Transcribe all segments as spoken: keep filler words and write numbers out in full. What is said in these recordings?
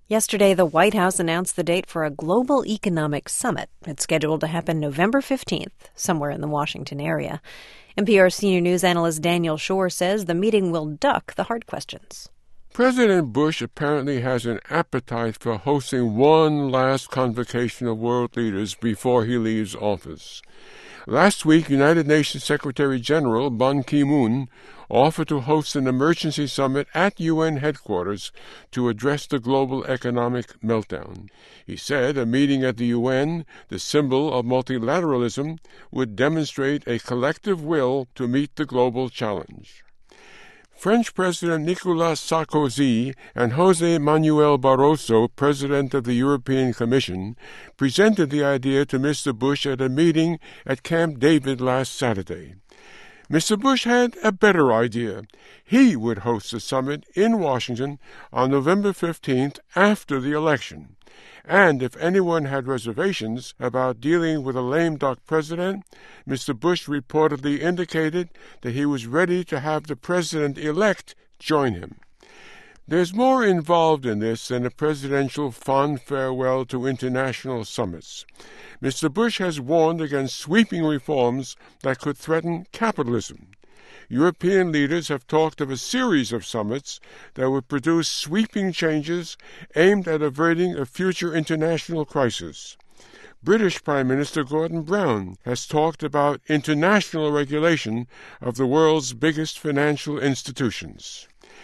Yesterday, the White House announced the date for a global economic summit. It's scheduled to happen November fifteenth, somewhere in the Washington area. N P R senior news analyst Daniel Schorr says the meeting will duck the hard questions. President Bush apparently has an appetite for hosting one last convocation of world leaders before he leaves office. Last week, United Nations Secretary General Ban Ki-moon offered to host an emergency summit at U N headquarters to address the global economic meltdown. He said a meeting at the U N, the symbol of multilateralism, would demonstrate a collective will to meet the global challenge. French President Nicolas Sarkozy and José Manuel Barroso, President of the European Commission, presented the idea to Mister Bush at a meeting at Camp David last Saturday. Mister Bush had a better idea. He would host the summit in Washington on November fifteenth after the election. And if anyone had reservations about dealing with a lame duck president, Mister Bush reportedly indicated that he was ready to have the president-elect join him. There's more involved in this than a presidential fond farewell to international summits. Mister Bush has warned against sweeping reforms that could threaten capitalism. European leaders have talked of a series of summits that would produce sweeping changes aimed at averting a future international crisis. British Prime Minister Gordon Brown has talked about international regulation of the world's biggest financial institutions.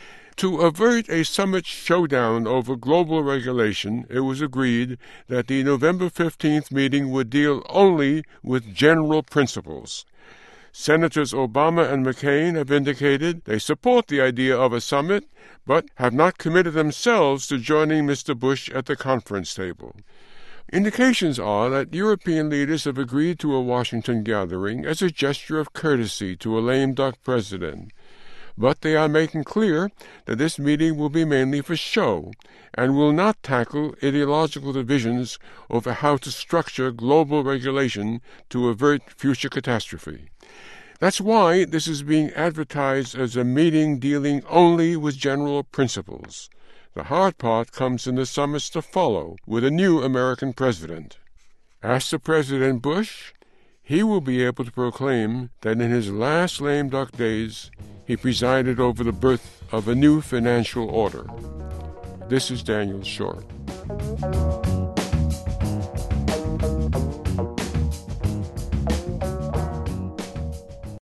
To avert a summit showdown over global regulation, it was agreed that the November fifteenth meeting would deal only with general principles. Senators Obama and McCain have indicated they support the idea of a summit, but have not committed themselves to joining Mister Bush at the conference table. Indications are that European leaders have agreed to a Washington gathering as a gesture of courtesy to a lame duck president. But they are making clear that this meeting will be mainly for show and will not tackle ideological divisions over how to structure global regulation to avert future catastrophe. That's why this is being advertised as a meeting dealing only with general principles. The hard part comes in the summits to follow with a new American president. As to President Bush, he will be able to proclaim that in his last lame duck days, he presided over the birth of a new financial order. This is Daniel Schorr.